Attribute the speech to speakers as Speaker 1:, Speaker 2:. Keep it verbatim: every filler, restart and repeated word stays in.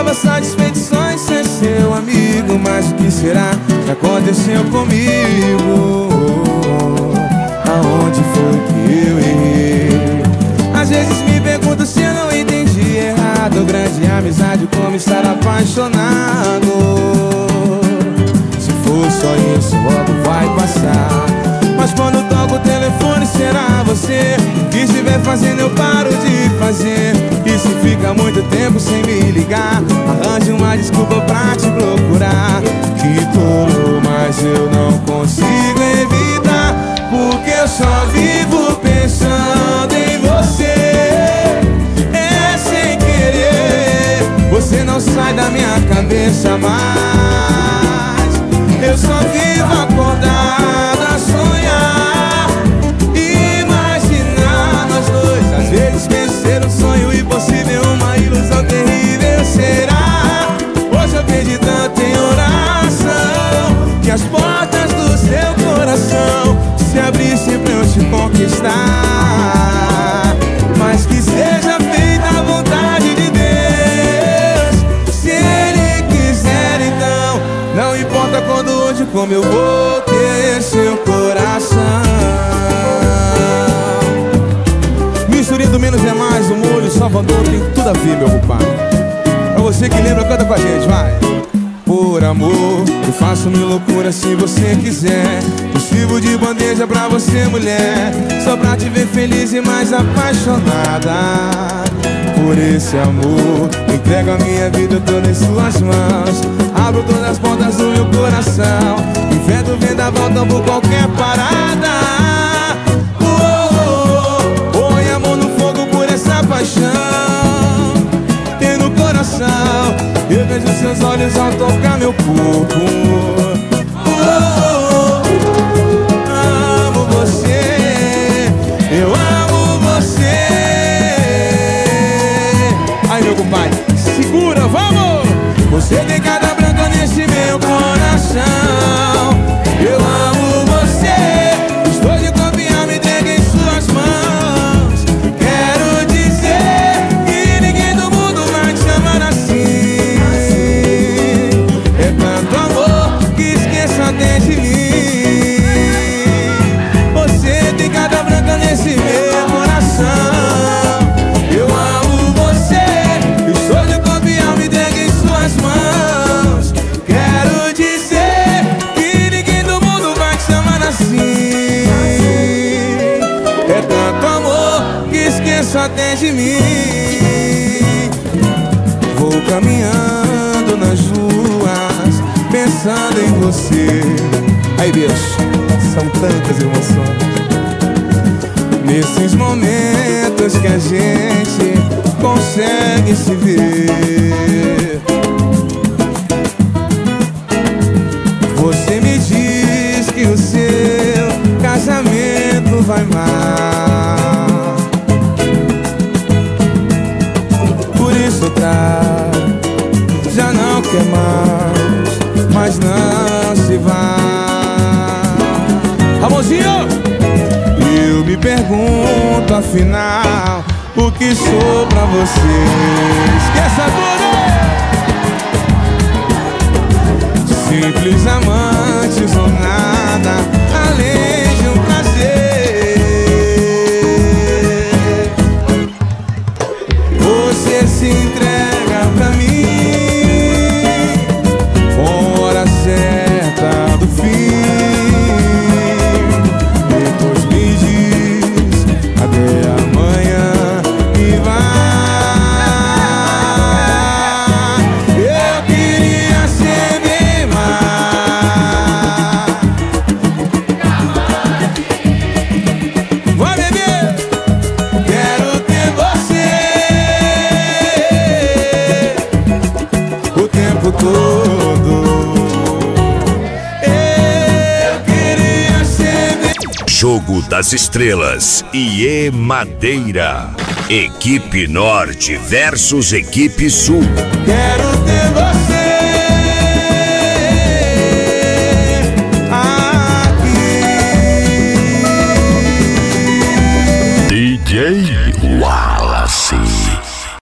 Speaker 1: tava satisfeito só em ser seu amigo. Mas o que será que aconteceu comigo? Aonde foi que eu errei? Às vezes me pergunto se eu não entendi errado. Grande amizade como estar apaixonado. Se for só isso, logo vai passar. Mas quando toco o telefone será você. Que estiver fazendo eu paro de fazer. E se fica muito tempo sem me ligar, arranje uma desculpa pra te procurar. Que tolo, mas eu não consigo evitar, porque eu só vivo pensando em você. É sem querer, você não sai da minha cabeça mais. Eu só vivo acordado a sonhar, imaginar nós dois. Às vezes vencer um sonho impossível, uma ilusão terrível. Será? Hoje eu perdi tanto em oração, que as portas do seu coração se abrissem pra eu te conquistar. Mas que seja feita a vontade de Deus. Se Ele quiser, então não importa quando, onde, como eu vou ter seu coração. Misturinha do menos é mais, o molho Salvador tem tudo a ver, meu compadre. Pra você que lembra, canta com a gente, vai. Por amor, eu faço mil loucuras se você quiser. Eu sirvo de bandeja pra você, mulher, só pra te ver feliz e mais apaixonada. Por esse amor, entrego a minha vida toda em suas mãos. Abro todas as portas do meu coração, invento vendaval, tambo qualquer parada. Oh, oh, oh, põe a mão no fogo por essa paixão. Tem no coração, eu vejo seus olhos ao tocar meu corpo. Oh, oh, oh, amo você, eu amo você. Aí, meu compadre, segura, vamos! Você tem cada branca nesse meu coração. Eu amo você, estou de confiar, me entregue em suas mãos. Quero dizer que ninguém do mundo vai te amar assim. É tanto amor que esqueça até de mim. Você tem cada branca nesse meu coração. Eu amo você, estou de confiar, me entregue em suas mãos. Quero dizer que ninguém do mundo vai te amar assim. É tanto amor que esqueço até de mim. Vou caminhando nas ruas pensando em você. Aí, bicho, são tantas emoções nesses momentos que a gente consegue se ver. Você me diz que o seu casamento vai mal, por isso tá, já não quer mais, mas não se vai. Ramonzinho! Eu me pergunto afinal o que sou pra você. Esqueça tudo! Simples amantes ou nada além de um prazer. Você se entrega pra mim com hora certa do fim. Depois me diz até amanhã e vai. Eu queria ser bem mais. Vai, bebê! Quero ter você o tempo todo. Eu queria ser bem.
Speaker 2: Jogo das Estrelas e E Madeira. Equipe Norte versus Equipe Sul.
Speaker 1: Quero ter você aqui.
Speaker 2: D J Uau.